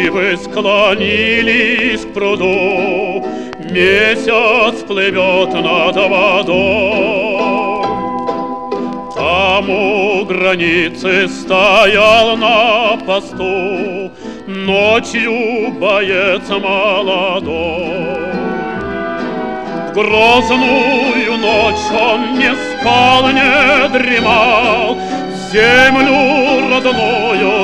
ивы склонились к пруду, месяц плывет над водой. Там у границы стоял на посту ночью боец молодой. В грозную ночь он не спал, не дремал, землю родную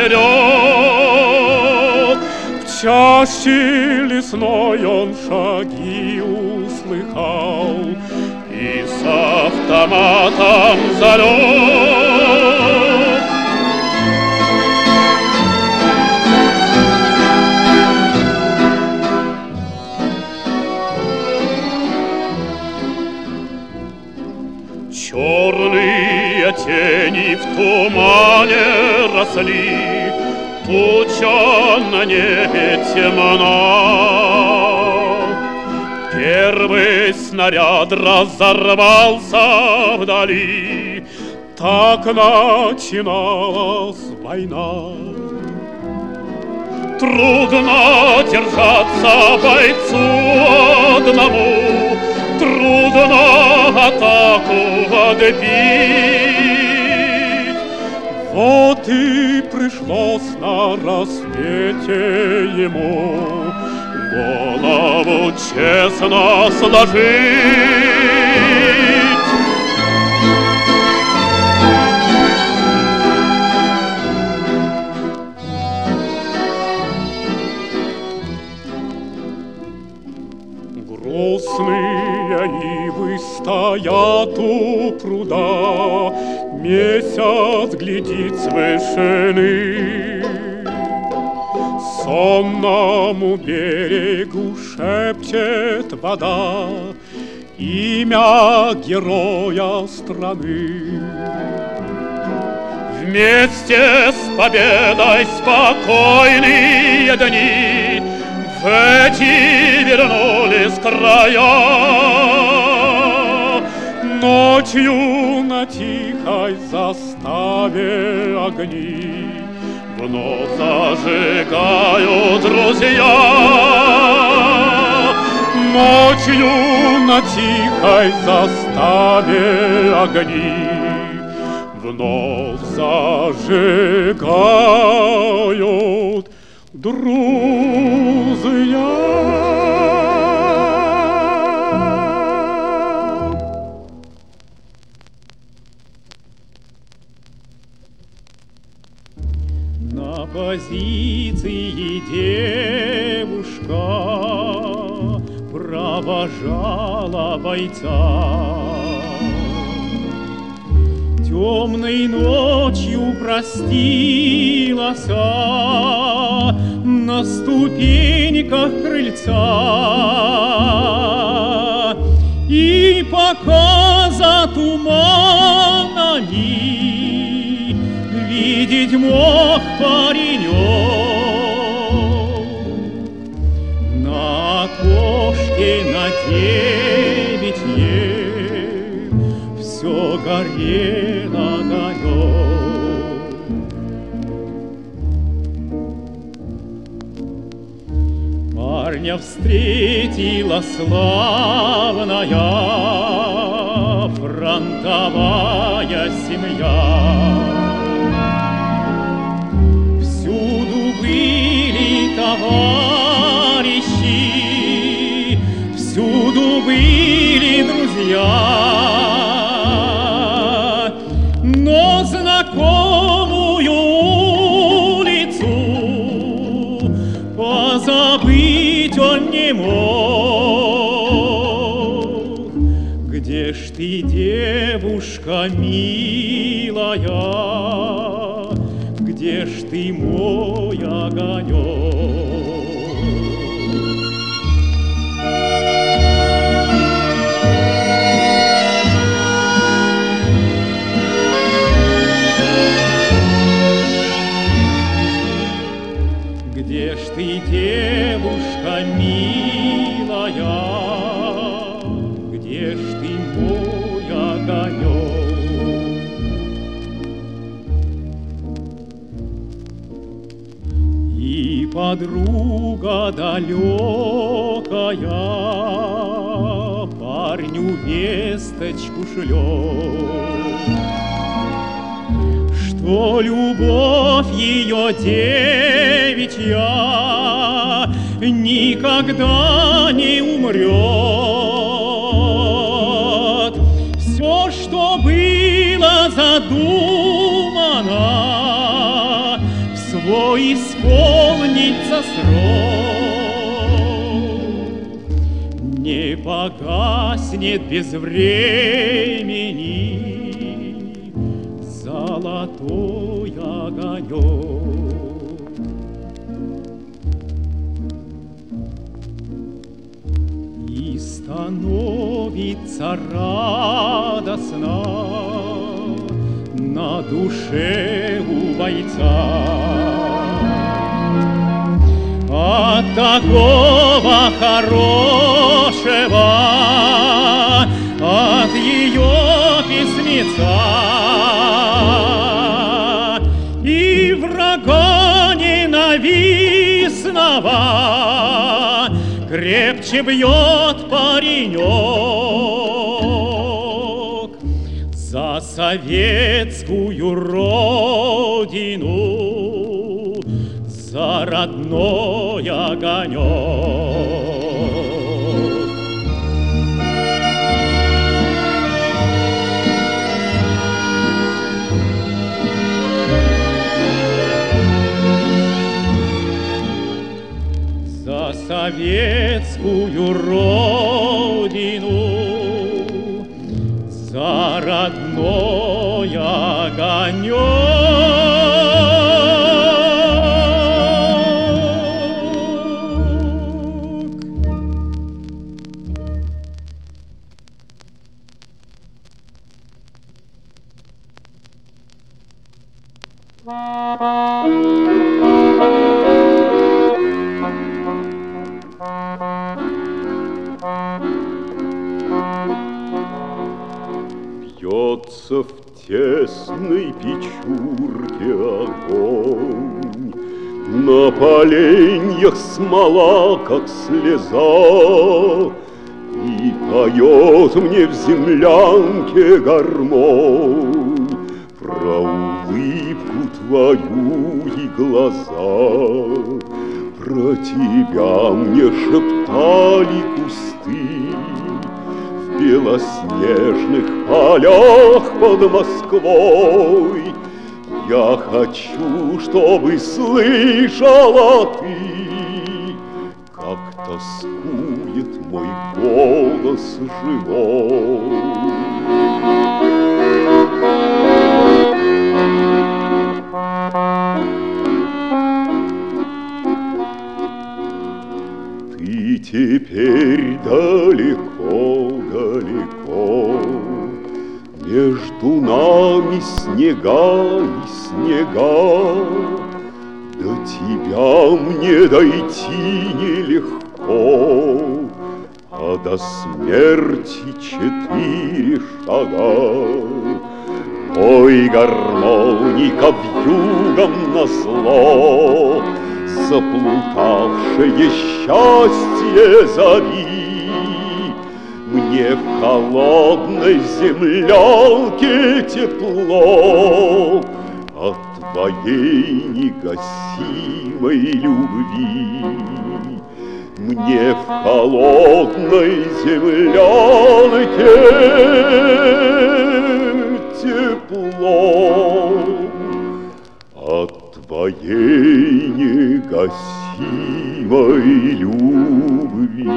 стерег. В чаще лесной он шаги услыхал и с автоматом залег. Черные тени в тумане росли, туча на небе темна. Первый снаряд разорвался вдали, так начиналась война. Трудно держаться бойцу одному, трудно атаку отбить. Вот и пришлось на рассвете ему голову честно сложить. Грустные ивы стоят у пруда, месяц глядит с вышины. Сонному берегу шепчет вода имя героя страны. Вместе с победой спокойные дни в эти вернулись края. Ночью на тихой заставе огни вновь зажигают друзья. Ночью на тихой заставе огни вновь зажигают друзья. На позиции девушка провожала бойца. Темной ночью простилась на ступеньках крыльца. И пока за туманами видеть мог паренек, на окошке на девичье все горел огонек. Парня встретила славная фронтовая семья. Всюду были товарищи, всюду были друзья. Но знакомую улицу позабыть он не мог. Где ж ты, девушка милая, где ж ты, мой огонек? Где ж ты, девушка милая, где ж ты, мой огонек? И И подруга далекая парню весточку шлет, что любовь ее девичья никогда не умрет. Все, что было задумано, в свой исполнится срок. Не погаснет без времени золотой огонек. И становится радостно на душе у бойца от такого хорошего, от ее письмеца. И врага ненавистного крепче бьет паренек за советскую родину, за родной огонек. За советскую родину, за родной огонек. Бьется в тесной печурке огонь, на поленьях смола, как слеза, и поет мне в землянке гармонь про улыбку твою и глаза. Про тебя мне шептали кусты в белоснежных полях под Москвой. Я хочу, чтобы слышала ты, как тоскует мой голос живой. Ты теперь далеко-далеко, между нами снега и снега. До тебя мне дойти нелегко, а до смерти 4 шага. Мой гармоника вьюгом назло заплутавшее счастье зови. Мне в холодной землянке тепло от твоей негасимой любви. Мне в холодной землянке тепло от твоей негасимой любви.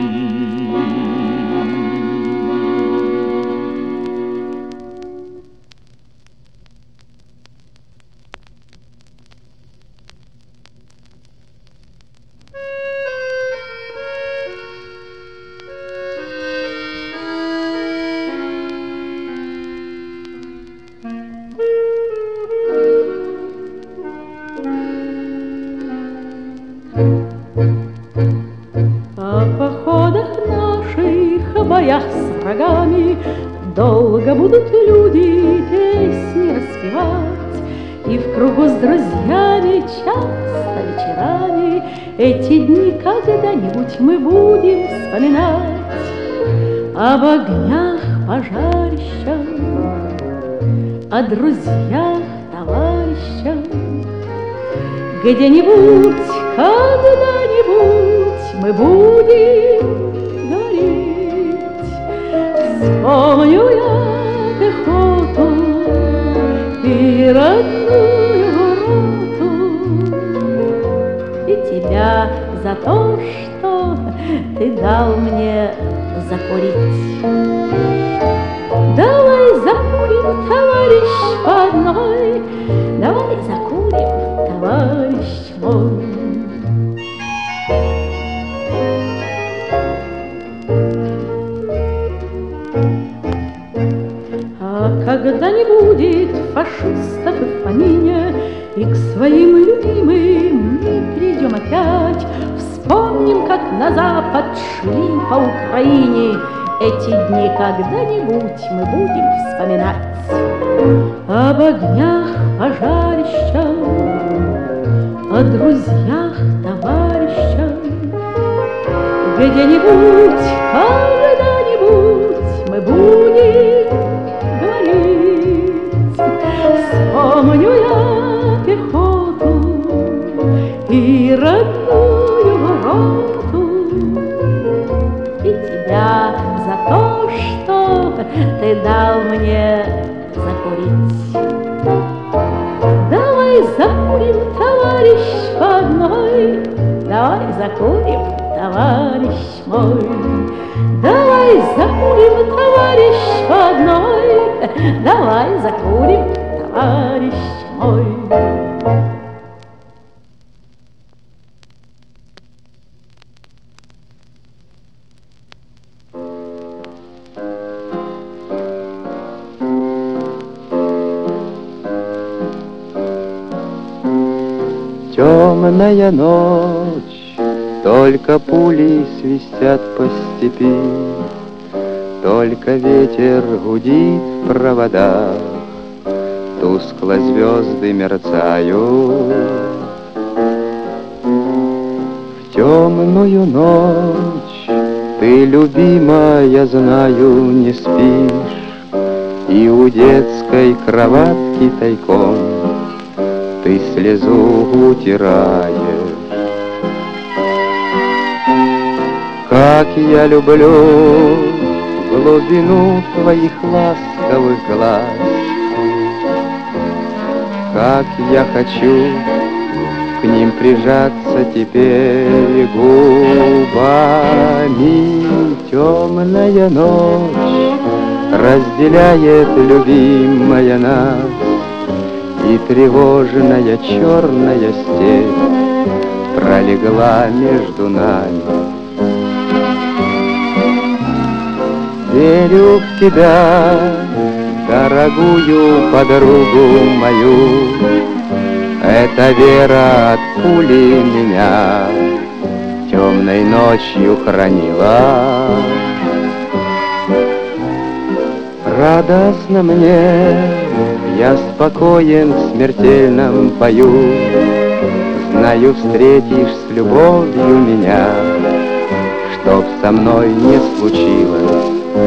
боях с врагами долго будут люди песни распевать, и в кругу с друзьями часто вечерами одной. Эти дни когда-нибудь мы будем вспоминать об огнях, пожарищах, о друзьях, товарищах. Где-нибудь, когда-нибудь мы будем гореть. Вспомню я пехоту и родную роту, и тебя за то, что ты дал мне закурить. Давай закурим, товарищ, по одной, давай закурим, товарищ мой. А когда не будет фашистов и в помине, и к своим любимым мы придем опять, вспомним, как на запад шли по Украине. Эти дни когда-нибудь мы будем вспоминать об огнях, пожарищах, о друзьях, товарищах. Где-нибудь, когда-нибудь мы будем говорить. Вспомню я пехоту и родную роту, и тебя за то, что ты дал мне закурить. Давай закурим, товарищ, по одной, давай закурим, товарищ мой. Давай закурим, товарищ, по одной, давай закурим, товарищ мой. Темная ночь, только пули свистят по степи, только ветер гудит в проводах, тускло звезды мерцают. В темную ночь ты, любимая, знаю, не спишь, и у детской кроватки тайком ты слезу утираешь. Как я люблю глубину твоих ласковых глаз, как я хочу к ним прижаться теперь губами. Темная ночь разделяет, любимая, нас, и тревожная черная степь пролегла между нами. Верю в тебя, дорогую подругу мою, эта вера от пули меня темной ночью хранила. Радостно мне, я спокоен в смертельном бою, знаю, встретишь с любовью меня, чтоб со мной не случилось.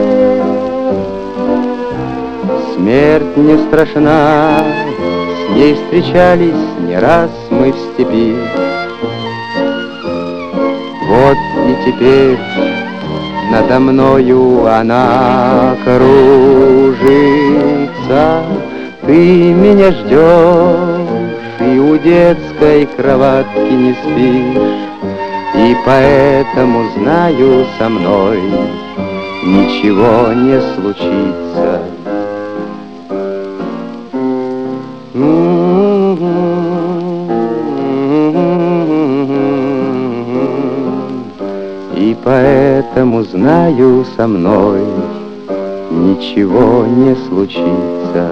Смерть не страшна, с ней встречались не раз мы в степи. Вот и теперь надо мною она кружится. Ты меня ждешь, и у детской кроватки не спишь, и поэтому знаю, со мной ничего не случится. И поэтому знаю, со мной ничего не случится.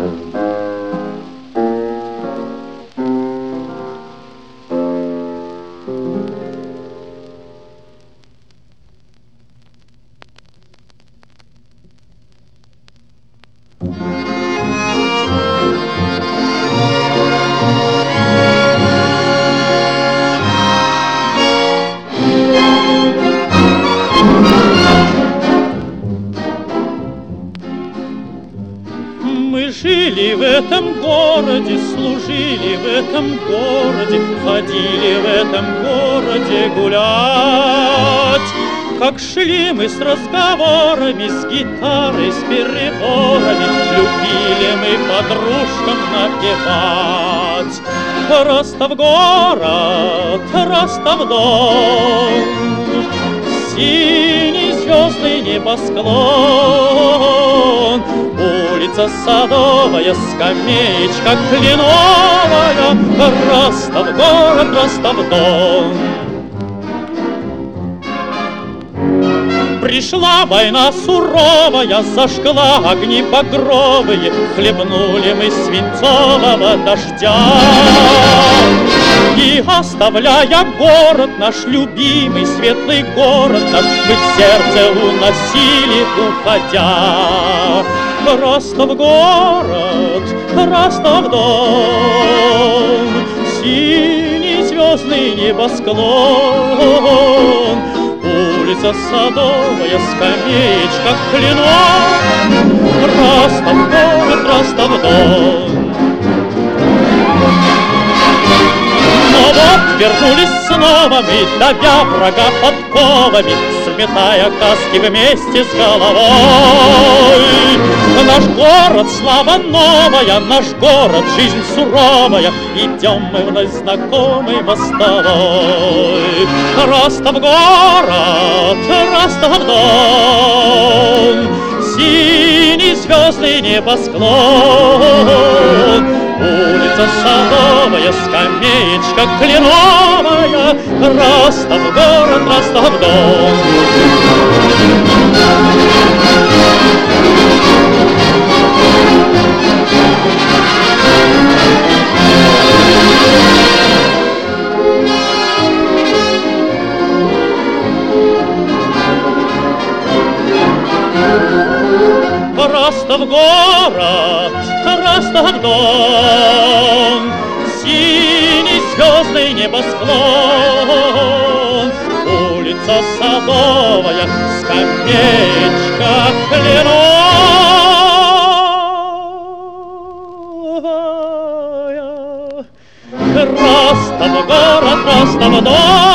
служили в этом городе, ходили в этом городе гулять. Как шли мы с разговорами, с гитарой, с переборами, любили мы подружкам напевать. Ростов город, Ростов дом, синий звездный небосклон, улица Садовая, скамеечка кленовая, Ростов город, Ростов дом. Пришла война суровая, зажгла огни багровые, хлебнули мы свинцового дождя. И оставляя город наш, любимый светлый город наш, мы в сердце уносили, уходя. Ростов город, Ростов дом, синий звездный небосклон, улица Садовая, скамеечка кленовая, Ростов город, Ростов дом. Но вот вернулись снова мы, давя врага подковами, сметая каски вместе с головой. Наш город, слава новая, наш город, жизнь суровая, идем мы вновь знакомый мостовой. Ростов город, Ростов дом, синий звездный небосклон, улица Садовая, скамеечка кленовая, Ростов город, Ростов дом. Ростов город, Ростов дом, синий звездный небосклон, улица Садовая, скамеечка кленовая, Ростов город, Ростов дом.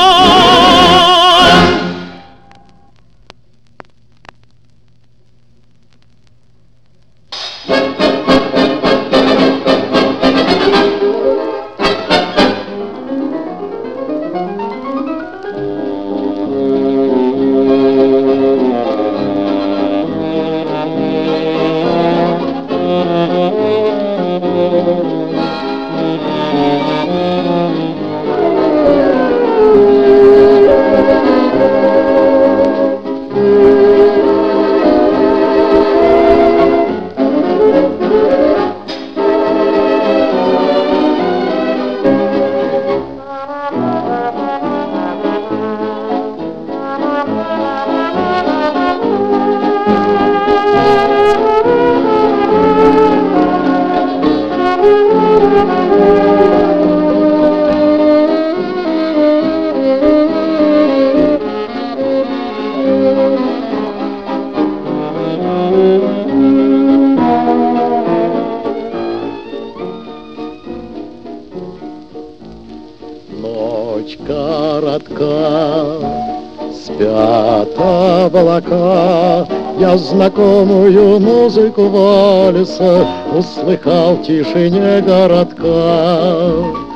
Ночь коротка, спят облака, я знакомую музыку вальса услыхал в тишине городка.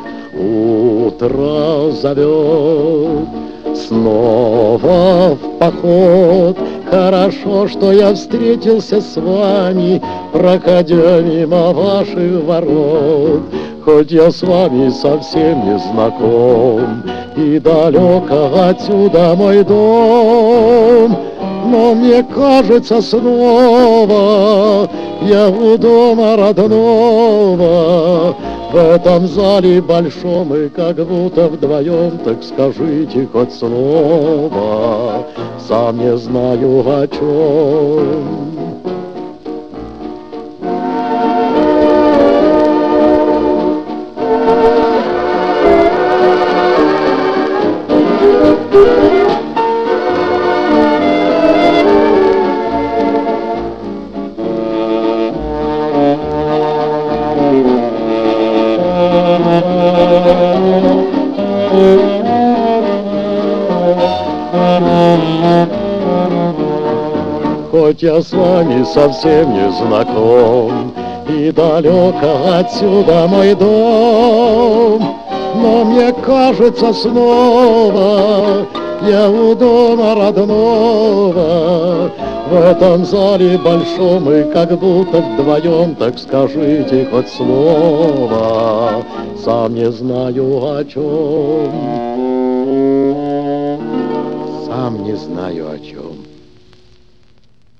Утро зовет снова в поход. Хорошо, что я встретился с вами, проходя мимо ваших ворот. Хоть я с вами совсем не знаком, и далеко отсюда мой дом, но мне кажется снова я у дома родного. В этом зале большом мы как будто вдвоем, так скажите хоть слово, сам не знаю о чем. хоть я с вами совсем не знаком, и далеко отсюда мой дом, но мне кажется снова я у дома родного. В этом зале большом мы как будто вдвоем, так скажите хоть слово, сам не знаю о чем, сам не знаю о чем.